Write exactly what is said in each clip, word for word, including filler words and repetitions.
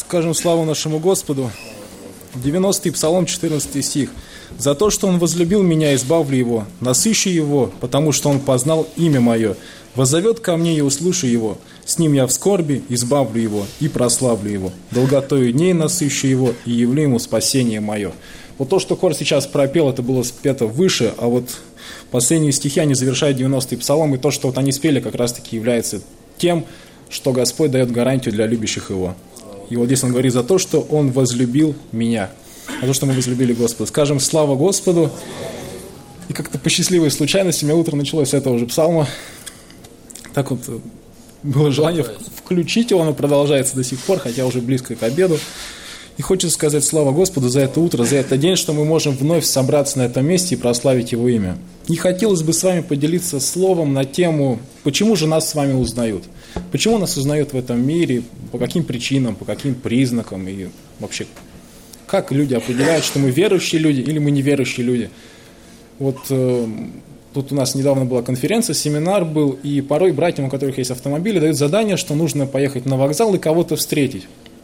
Скажем славу нашему Господу. девяностый Псалом, четырнадцатый стих. «За то, что Он возлюбил меня, избавлю Его, насыщу Его, потому что Он познал имя Мое. Воззовет ко мне, и услышу Его. С Ним я в скорби, избавлю Его и прославлю Его. Долготою дней насыщу Его и явлю Ему спасение Мое». Вот то, что хор сейчас пропел, это было спето выше, а вот последние стихи, они завершают девяностый Псалом, и то, что вот они спели, как раз-таки является тем, что Господь дает гарантию для любящих Его. И вот здесь Он говорит за то, что Он возлюбил меня, за то, что мы возлюбили Господа. Скажем слава Господу. И как-то по счастливой случайности у меня утро началось с этого же псалма. Так вот было желание включить его, оно продолжается до сих пор, хотя уже близко к обеду. И хочется сказать слава Господу за это утро, за этот день, что мы можем вновь собраться на этом месте и прославить Его имя. И хотелось бы с вами поделиться словом на тему, почему же нас с вами узнают. Почему нас узнают в этом мире, по каким причинам, по каким признакам и вообще, как люди определяют, что мы верующие люди или мы неверующие люди. Вот э, тут у нас недавно была конференция, семинар был, и порой братьям, у которых есть автомобили, дают задание, что нужно поехать на вокзал и кого-то встретить.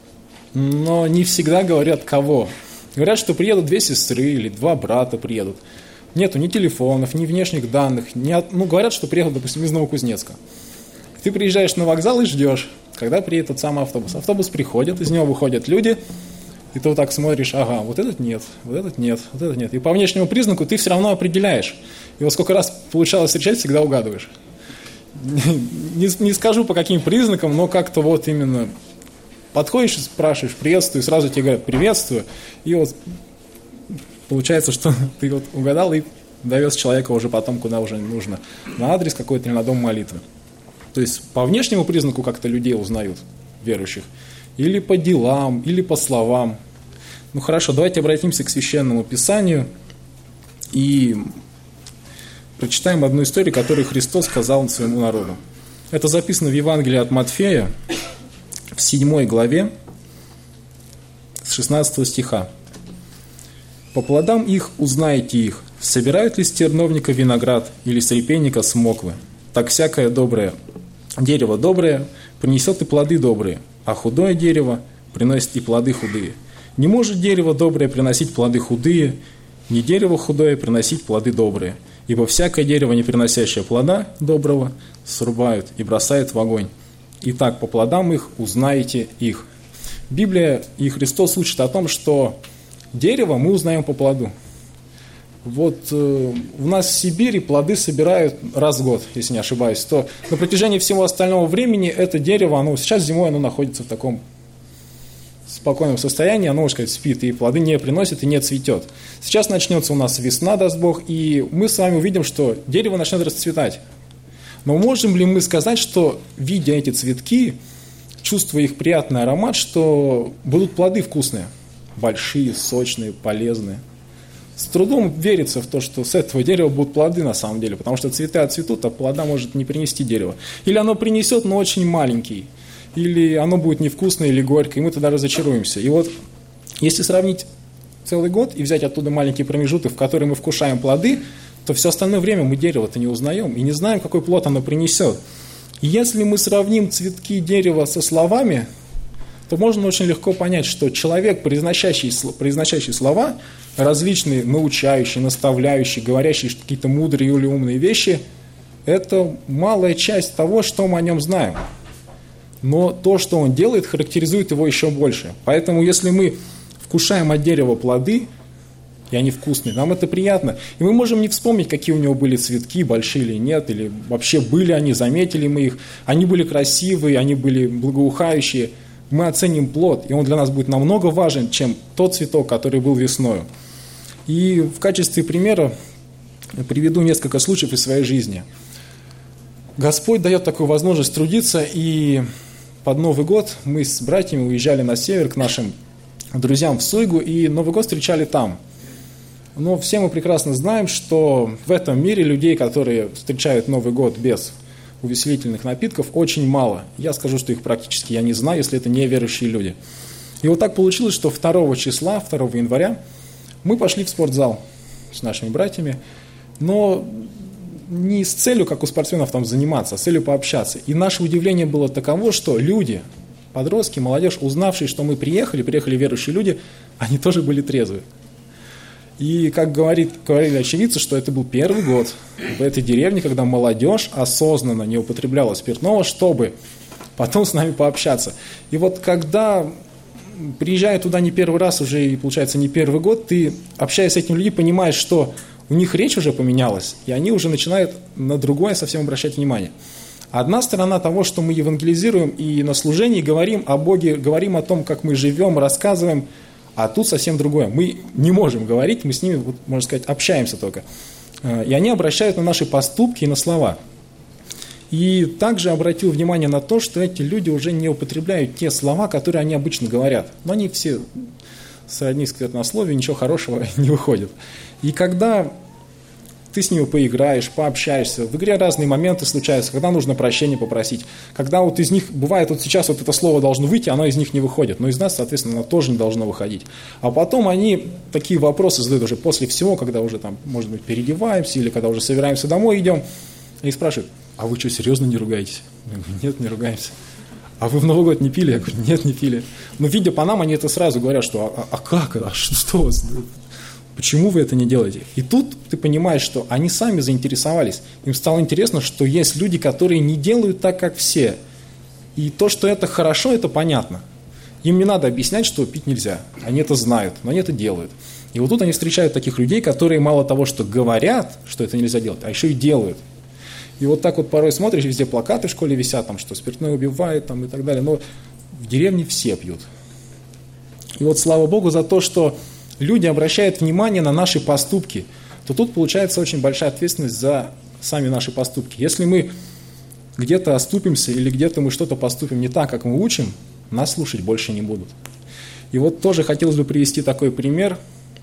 Но не всегда говорят кого. Говорят, что приедут две сестры или два брата приедут. Нету ни телефонов, ни внешних данных. Ни от... Ну, говорят, что приедут, допустим, из Новокузнецка. Ты приезжаешь на вокзал и ждешь, когда приедет тот самый автобус. Автобус приходит, из него выходят люди, и ты вот так смотришь, ага, вот этот нет, вот этот нет, вот этот нет. И по внешнему признаку ты все равно определяешь. И вот сколько раз получалось встречать, всегда угадываешь. Не, не скажу по каким признакам, но как-то вот именно... Подходишь и спрашиваешь, приветствую, и сразу тебе говорят, приветствую. И вот получается, что ты вот угадал и довез человека уже потом, куда уже нужно. На адрес какой-то или на дом молитвы. То есть по внешнему признаку как-то людей узнают, верующих. Или по делам, или по словам. Ну хорошо, давайте обратимся к Священному Писанию и прочитаем одну историю, которую Христос сказал своему народу. Это записано в Евангелии от Матфея, в седьмой главе, с шестнадцатого стиха. «По плодам их узнаете их, собирают ли с терновника виноград или с репейника смоквы. Так всякое доброе дерево доброе принесет и плоды добрые, а худое дерево приносит и плоды худые. Не может дерево доброе приносить плоды худые, ни дерево худое приносить плоды добрые, ибо всякое дерево, не приносящее плода доброго, срубают и бросают в огонь. Итак, по плодам их узнаете их». Библия и Христос учат о том, что дерево мы узнаем по плоду. Вот э, у нас в Сибири плоды собирают раз в год, если не ошибаюсь, то на протяжении всего остального времени это дерево, оно сейчас зимой оно находится в таком спокойном состоянии, оно, можно сказать, спит, и плоды не приносит и не цветет. Сейчас начнется у нас весна, даст Бог, и мы с вами увидим, что дерево начнет расцветать. Но можем ли мы сказать, что, видя эти цветки, чувствуя их приятный аромат, что будут плоды вкусные, большие, сочные, полезные? С трудом верится в то, что с этого дерева будут плоды на самом деле, потому что цветы отцветут, а плода может не принести дерево. Или оно принесет, но очень маленький, или оно будет невкусное или горькое, и мы тогда разочаруемся. И вот, если сравнить целый год и взять оттуда маленький промежуток, в который мы вкушаем плоды, то все остальное время мы дерево-то не узнаем и не знаем, какой плод оно принесет. И если мы сравним цветки дерева со словами, то можно очень легко понять, что человек, произносящий, произносящий слова, различные научающие, наставляющие, говорящие какие-то мудрые или умные вещи, это малая часть того, что мы о нем знаем. Но то, что он делает, характеризует его еще больше. Поэтому если мы вкушаем от дерева плоды, и они вкусные, нам это приятно. И мы можем не вспомнить, какие у него были цветки, большие или нет, или вообще были они, заметили мы их, они были красивые, они были благоухающие. Мы оценим плод, и он для нас будет намного важен, чем тот цветок, который был весною. И в качестве примера приведу несколько случаев из своей жизни. Господь дает такую возможность трудиться, и под Новый год мы с братьями уезжали на север к нашим друзьям в Суйгу, и Новый год встречали там. Но все мы прекрасно знаем, что в этом мире людей, которые встречают Новый год без увеселительных напитков, очень мало. Я скажу, что их практически я не знаю, если это неверующие люди. И вот так получилось, что второго числа, второго января, мы пошли в спортзал с нашими братьями, но не с целью, как у спортсменов, там заниматься, а с целью пообщаться. И наше удивление было таково, что люди, подростки, молодежь, узнавшие, что мы приехали, приехали верующие люди, они тоже были трезвы. И, как говорит, говорили очевидцы, что это был первый год в этой деревне, когда молодежь осознанно не употребляла спиртного, чтобы потом с нами пообщаться. И вот когда, приезжая туда не первый раз, уже, и получается, не первый год, ты, общаясь с этими людьми, понимаешь, что у них речь уже поменялась, и они уже начинают на другое совсем обращать внимание. Одна сторона того, что мы евангелизируем и на служении говорим о Боге, говорим о том, как мы живем, рассказываем, а тут совсем другое. Мы не можем говорить, мы с ними, вот, можно сказать, общаемся только. И они обращают на наши поступки и на слова. И также обратил внимание на то, что эти люди уже не употребляют те слова, которые они обычно говорят. Но они все сродни сквернословию, ничего хорошего не выходит. И когда ты с ними поиграешь, пообщаешься, в игре разные моменты случаются, когда нужно прощения попросить, когда вот из них, бывает, вот сейчас вот это слово должно выйти, оно из них не выходит, но из нас, соответственно, оно тоже не должно выходить. А потом они такие вопросы задают уже после всего, когда уже там, может быть, переодеваемся или когда уже собираемся домой, идем, и спрашивают: а вы что, серьезно не ругаетесь? Я говорю: нет, не ругаемся. А вы в Новый год не пили? Я говорю: нет, не пили. Но видя по нам, они это сразу говорят, что а, а как, а что у вас? Почему вы это не делаете? И тут ты понимаешь, что они сами заинтересовались. Им стало интересно, что есть люди, которые не делают так, как все. И то, что это хорошо, это понятно. Им не надо объяснять, что пить нельзя. Они это знают, но они это делают. И вот тут они встречают таких людей, которые мало того, что говорят, что это нельзя делать, а еще и делают. И вот так вот порой смотришь, везде плакаты в школе висят, там, что спиртное убивает там, и так далее. Но в деревне все пьют. И вот слава Богу за то, что люди обращают внимание на наши поступки, то тут получается очень большая ответственность за сами наши поступки. Если мы где-то оступимся или где-то мы что-то поступим не так, как мы учим, нас слушать больше не будут. И вот тоже хотелось бы привести такой пример.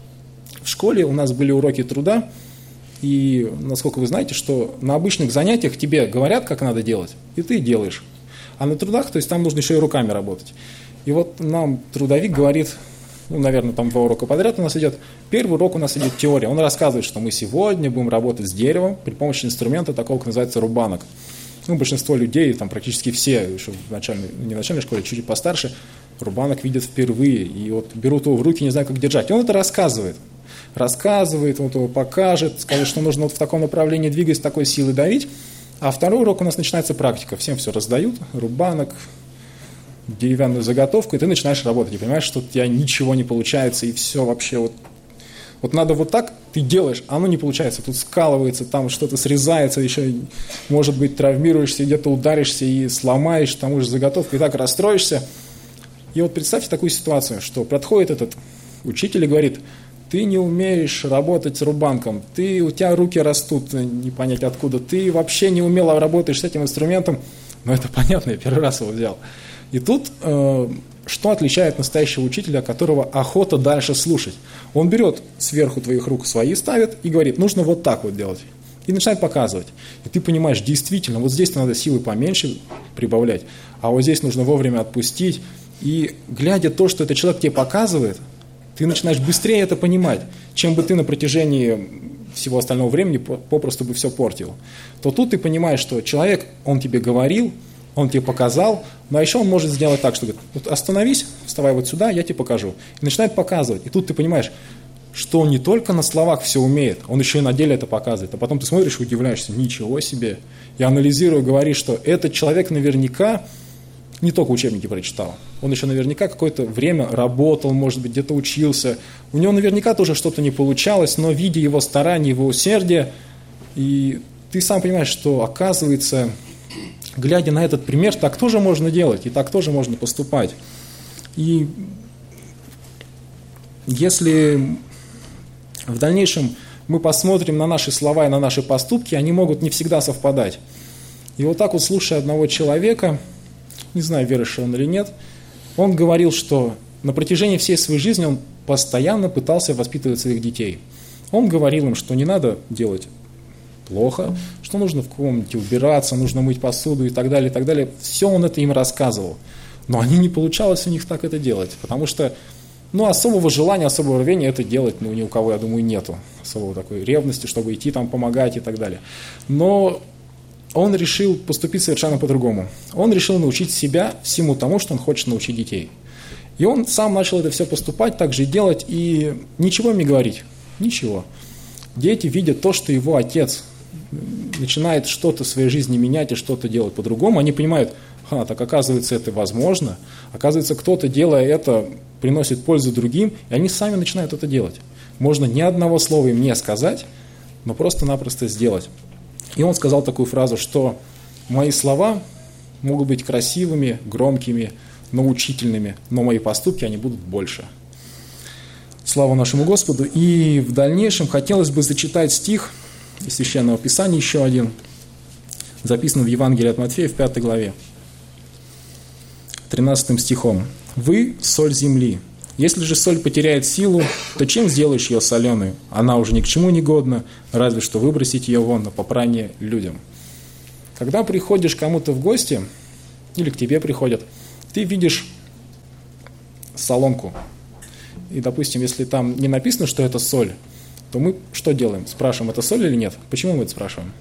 В школе у нас были уроки труда, и, насколько вы знаете, что на обычных занятиях тебе говорят, как надо делать, и ты делаешь. А на трудах, то есть там нужно еще и руками работать. И вот нам трудовик говорит, ну, наверное, там два урока подряд у нас идет. Первый урок у нас идет теория. Он рассказывает, что мы сегодня будем работать с деревом при помощи инструмента такого, как называется рубанок. Ну, большинство людей, там практически все, еще в начальной, не в начальной школе, чуть-чуть постарше, рубанок видят впервые. И вот берут его в руки, не знаю, как держать. И он это рассказывает. Рассказывает, вот его покажет, скажет, что нужно вот в таком направлении двигать, с такой силой давить. А второй урок у нас начинается практика. Всем все раздают, рубанок, деревянную заготовку, и ты начинаешь работать. И понимаешь, что у тебя ничего не получается, и все вообще вот... Вот надо вот так, ты делаешь, а оно не получается. Тут скалывается, там что-то срезается, еще, может быть, травмируешься, где-то ударишься и сломаешь тому же заготовку, и так расстроишься. И вот представьте такую ситуацию, что подходит этот учитель и говорит: ты не умеешь работать с рубанком, ты, у тебя руки растут, не понять откуда, ты вообще не умело работаешь с этим инструментом. Ну, это понятно, я первый раз его взял. И тут э, что отличает настоящего учителя, которого охота дальше слушать? Он берет сверху твоих рук свои, ставит и говорит: нужно вот так вот делать. И начинает показывать. И ты понимаешь, действительно, вот здесь надо силы поменьше прибавлять, а вот здесь нужно вовремя отпустить. И глядя то, что этот человек тебе показывает, ты начинаешь быстрее это понимать, чем бы ты на протяжении всего остального времени попросту бы все портил. То тут ты понимаешь, что человек, он тебе говорил, он тебе показал, но еще он может сделать так, что говорит: вот остановись, вставай вот сюда, я тебе покажу. И начинает показывать. И тут ты понимаешь, что он не только на словах все умеет, он еще и на деле это показывает. А потом ты смотришь и удивляешься: ничего себе. Я анализирую, говоришь, что этот человек наверняка не только учебники прочитал, он еще наверняка какое-то время работал, может быть, где-то учился. У него наверняка тоже что-то не получалось, но видя его старания, его усердие, и ты сам понимаешь, что, оказывается, глядя на этот пример, так тоже можно делать, и так тоже можно поступать. И если в дальнейшем мы посмотрим на наши слова и на наши поступки, они могут не всегда совпадать. И вот так вот, слушая одного человека, не знаю, верующий он или нет, он говорил, что на протяжении всей своей жизни он постоянно пытался воспитывать своих детей. Он говорил им, что не надо делать плохо, что нужно в комнате убираться, нужно мыть посуду и так далее, и так далее. Все он это им рассказывал. Но они не получалось у них так это делать, потому что ну, особого желания, особого рвения это делать, ну, ни у кого, я думаю, нету. Особого такой ревности, чтобы идти там помогать и так далее. Но он решил поступить совершенно по-другому. Он решил научить себя всему тому, что он хочет научить детей. И он сам начал это все поступать, так же и делать, и ничего им не говорить. Ничего. Дети видят то, что его отец начинает что-то в своей жизни менять и что-то делать по-другому. Они понимают, а, так оказывается, это возможно. Оказывается, кто-то, делая это, приносит пользу другим, и они сами начинают это делать. Можно ни одного слова им не сказать, но просто-напросто сделать. И он сказал такую фразу, что мои слова могут быть красивыми, громкими, научительными, но мои поступки, они будут больше. Слава нашему Господу. И в дальнейшем хотелось бы зачитать стих из Священного Писания, еще один, записан в Евангелии от Матфея в пятой главе, тринадцатым стихом. «Вы – соль земли. Если же соль потеряет силу, то чем сделаешь ее соленую? Она уже ни к чему не годна, разве что выбросить ее вон на попрание людям». Когда приходишь к кому-то в гости, или к тебе приходят, ты видишь соломку. И, допустим, если там не написано, что это соль, то мы что делаем? Спрашиваем, это соль или нет? Почему мы это спрашиваем?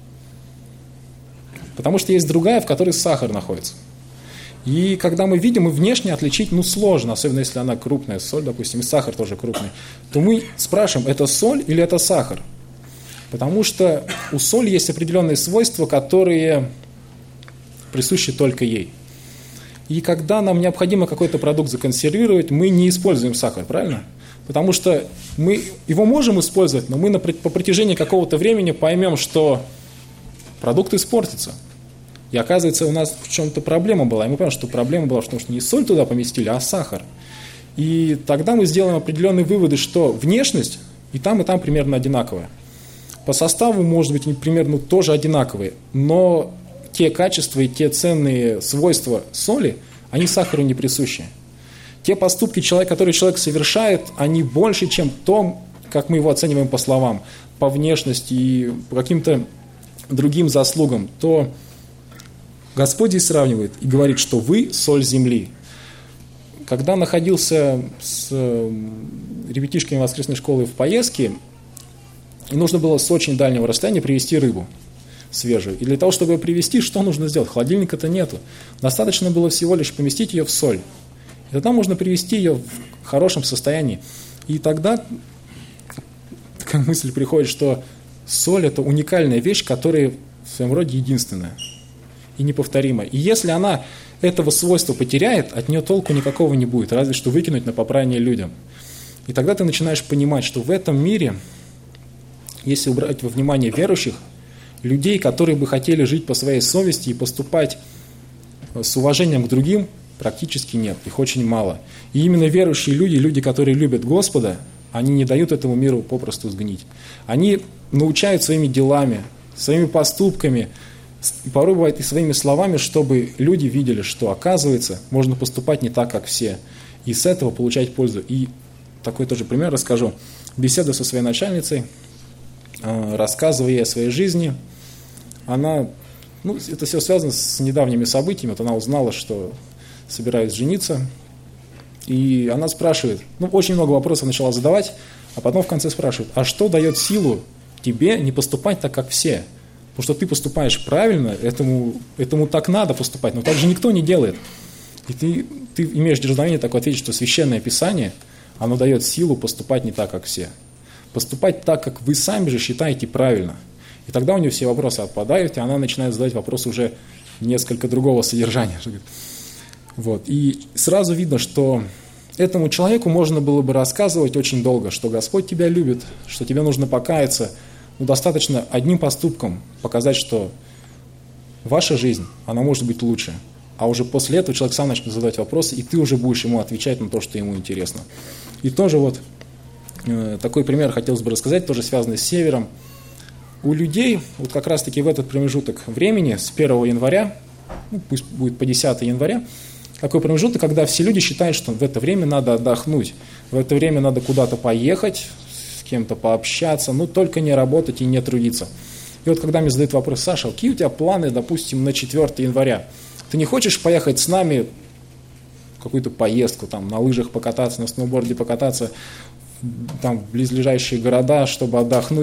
Потому что есть другая, в которой сахар находится. И когда мы видим, и внешне отличить, ну, сложно, особенно если она крупная, соль, допустим, и сахар тоже крупный, то мы спрашиваем, это соль или это сахар? Потому что у соли есть определенные свойства, которые присущи только ей. И когда нам необходимо какой-то продукт законсервировать, мы не используем сахар, правильно? Потому что мы его можем использовать, но мы на, по протяжении какого-то времени поймем, что продукт испортится. И оказывается, у нас в чем-то проблема была. И мы понимаем, что проблема была в том, что не соль туда поместили, а сахар. И тогда мы сделаем определенные выводы, что внешность и там, и там примерно одинаковая. По составу, может быть, примерно тоже одинаковые, но те качества и те ценные свойства соли, они сахару не присущи. Те поступки, которые человек совершает, они больше, чем то, как мы его оцениваем по словам, по внешности и по каким-то другим заслугам, то Господь здесь сравнивает и говорит, что вы соль земли. Когда находился с ребятишками воскресной школы в поездке, нужно было с очень дальнего расстояния привезти рыбу свежую. И для того, чтобы ее привезти, что нужно сделать? Холодильника-то нету. Достаточно было всего лишь поместить ее в соль. И тогда можно привезти ее в хорошем состоянии. И тогда такая мысль приходит, что соль – это уникальная вещь, которая в своем роде единственная и неповторимая. И если она этого свойства потеряет, от нее толку никакого не будет, разве что выкинуть на попрание людям. И тогда ты начинаешь понимать, что в этом мире, если убрать во внимание верующих, людей, которые бы хотели жить по своей совести и поступать с уважением к другим, практически нет, их очень мало. И именно верующие люди, люди, которые любят Господа, они не дают этому миру попросту сгнить. Они научают своими делами, своими поступками, порой бывает и своими словами, чтобы люди видели, что, оказывается, можно поступать не так, как все, и с этого получать пользу. И такой тоже пример расскажу. Беседа со своей начальницей, рассказывая ей о своей жизни, она, ну, это все связано с недавними событиями, вот она узнала, что собираюсь жениться, и она спрашивает, ну, очень много вопросов начала задавать, а потом в конце спрашивает, а что дает силу тебе не поступать так, как все? Потому что ты поступаешь правильно, этому, этому так надо поступать, но так же никто не делает. И ты, ты имеешь дерзновение такое ответить, что Священное Писание, оно дает силу поступать не так, как все. Поступать так, как вы сами же считаете правильно. И тогда у нее все вопросы отпадают, и она начинает задавать вопросы уже несколько другого содержания. Вот. И сразу видно, что этому человеку можно было бы рассказывать очень долго, что Господь тебя любит, что тебе нужно покаяться. Ну, достаточно одним поступком показать, что ваша жизнь, она может быть лучше. А уже после этого человек сам начнет задавать вопросы, и ты уже будешь ему отвечать на то, что ему интересно. И тоже вот э, такой пример хотелось бы рассказать, тоже связанный с севером. У людей, вот как раз-таки в этот промежуток времени, с первого января, ну, пусть будет по десятое января, такой промежуток, когда все люди считают, что в это время надо отдохнуть, в это время надо куда-то поехать, с кем-то пообщаться, но только не работать и не трудиться. И вот когда мне задают вопрос, Саша, какие у тебя планы, допустим, на четвёртое января? Ты не хочешь поехать с нами в какую-то поездку, там, на лыжах покататься, на сноуборде покататься, там, в близлежащие города, чтобы отдохнуть?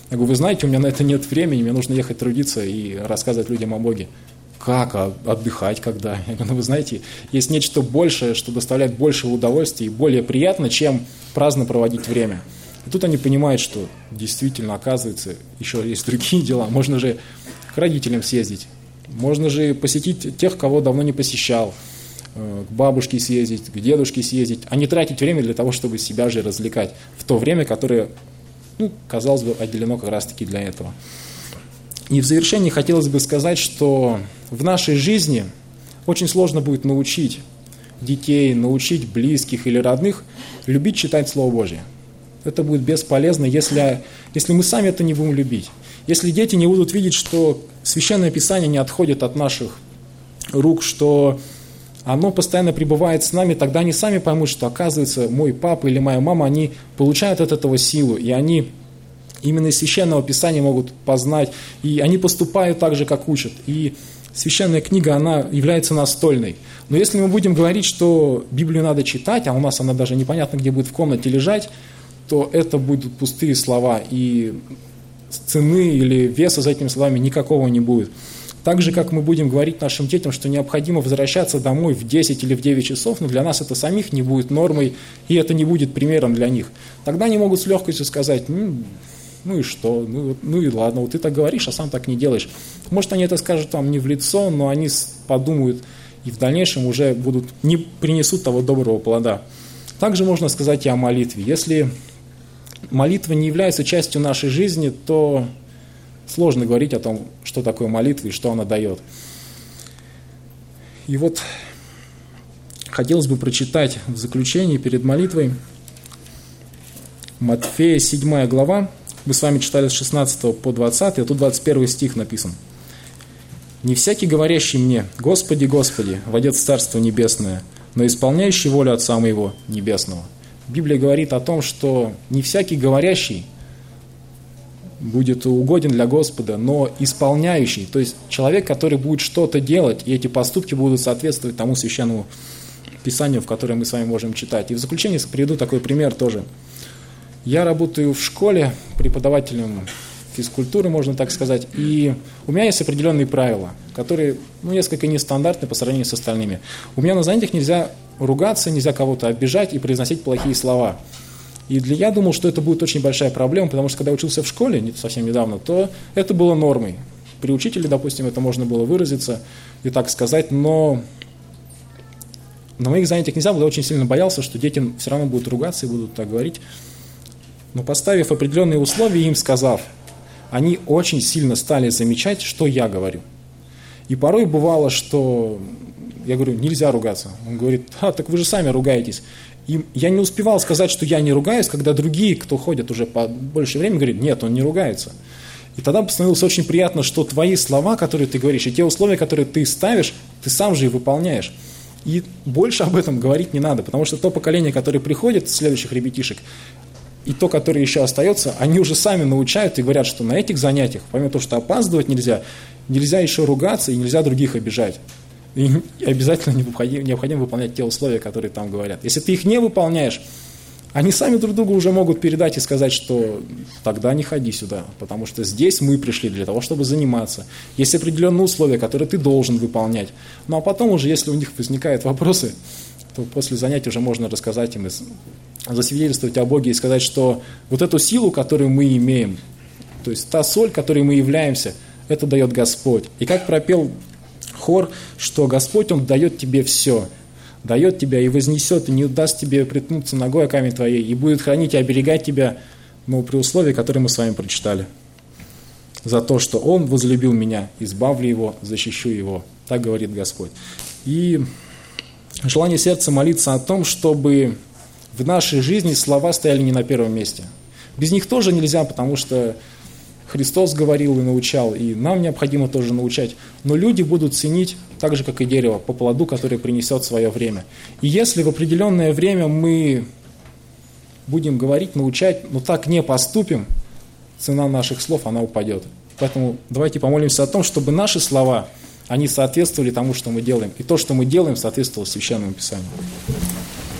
Я говорю, вы знаете, у меня на это нет времени, мне нужно ехать трудиться и рассказывать людям о Боге. Как? А отдыхать когда? Я говорю, ну вы знаете, есть нечто большее, что доставляет больше удовольствия и более приятно, чем праздно проводить время. И тут они понимают, что действительно, оказывается, еще есть другие дела. Можно же к родителям съездить, можно же посетить тех, кого давно не посещал, к бабушке съездить, к дедушке съездить, а не тратить время для того, чтобы себя же развлекать в то время, которое, ну, казалось бы, отделено как раз-таки для этого. И в завершении хотелось бы сказать, что в нашей жизни очень сложно будет научить детей, научить близких или родных любить читать Слово Божье. Это будет бесполезно, если, если мы сами это не будем любить. Если дети не будут видеть, что Священное Писание не отходит от наших рук, что оно постоянно пребывает с нами, тогда они сами поймут, что, оказывается, мой папа или моя мама, они получают от этого силу, и они именно из Священного Писания могут познать, и они поступают так же, как учат. И Священная книга, она является настольной. Но если мы будем говорить, что Библию надо читать, а у нас она даже непонятно где будет в комнате лежать, то это будут пустые слова, и цены или веса за этими словами никакого не будет. Так же, как мы будем говорить нашим детям, что необходимо возвращаться домой в десять или в девять часов, но для нас это самих не будет нормой, и это не будет примером для них. Тогда они могут с легкостью сказать, ну, ну и что, ну, ну и ладно, вот ты так говоришь, а сам так не делаешь. Может, они это скажут вам не в лицо, но они подумают и в дальнейшем уже будут, не принесут того доброго плода. Также можно сказать и о молитве. Если молитва не является частью нашей жизни, то сложно говорить о том, что такое молитва и что она дает. И вот хотелось бы прочитать в заключении перед молитвой Матфея седьмая глава. Мы с вами читали с шестнадцатого по двадцатый, а тут двадцать первый стих написан. «Не всякий, говорящий мне, Господи, Господи, войдет в Царство Небесное, но исполняющий волю Отца Моего Небесного». Библия говорит о том, что не всякий говорящий будет угоден для Господа, но исполняющий, то есть человек, который будет что-то делать, и эти поступки будут соответствовать тому священному Писанию, в которое мы с вами можем читать. И в заключение приведу такой пример тоже. Я работаю в школе преподавателем физкультуры, можно так сказать, и у меня есть определенные правила, которые, ну, несколько нестандартны по сравнению с остальными. У меня на занятиях нельзя ругаться, нельзя кого-то обижать и произносить плохие слова. И для, я думал, что это будет очень большая проблема, потому что когда я учился в школе, не совсем недавно, то это было нормой. При учителе, допустим, это можно было выразиться и так сказать, но на моих занятиях нельзя было, я очень сильно боялся, что дети все равно будут ругаться и будут так говорить. Но поставив определенные условия, им сказав, они очень сильно стали замечать, что я говорю. И порой бывало, что я говорю, нельзя ругаться. Он говорит, а, так вы же сами ругаетесь. И я не успевал сказать, что я не ругаюсь, когда другие, кто ходят уже по больше времени, говорят, нет, он не ругается. И тогда становилось очень приятно, что твои слова, которые ты говоришь, и те условия, которые ты ставишь, ты сам же и выполняешь. И больше об этом говорить не надо, потому что то поколение, которое приходит, следующих ребятишек, и то, которое еще остается, они уже сами научают и говорят, что на этих занятиях, помимо того, что опаздывать нельзя, нельзя еще ругаться и нельзя других обижать. И обязательно необходимо, необходимо выполнять те условия, которые там говорят. Если ты их не выполняешь, они сами друг другу уже могут передать и сказать, что тогда не ходи сюда, потому что здесь мы пришли для того, чтобы заниматься. Есть определенные условия, которые ты должен выполнять. Ну а потом уже, если у них возникают вопросы, то после занятий уже можно рассказать им, засвидетельствовать о Боге и сказать, что вот эту силу, которую мы имеем, то есть та соль, которой мы являемся, это дает Господь. И как пропел хор, что Господь, Он дает тебе все, дает тебя и вознесет, и не даст тебе приткнуться ногой о камень твоей, и будет хранить и оберегать тебя, но при условии, которые мы с вами прочитали. За то, что Он возлюбил меня, избавлю Его, защищу Его. Так говорит Господь. И желание сердца молиться о том, чтобы в нашей жизни слова стояли не на первом месте. Без них тоже нельзя, потому что Христос говорил и научал, и нам необходимо тоже научать. Но люди будут ценить так же, как и дерево, по плоду, которое принесет свое время. И если в определенное время мы будем говорить, научать, но так не поступим, цена наших слов, она упадет. Поэтому давайте помолимся о том, чтобы наши слова, они соответствовали тому, что мы делаем. И то, что мы делаем, соответствовало Священному Писанию.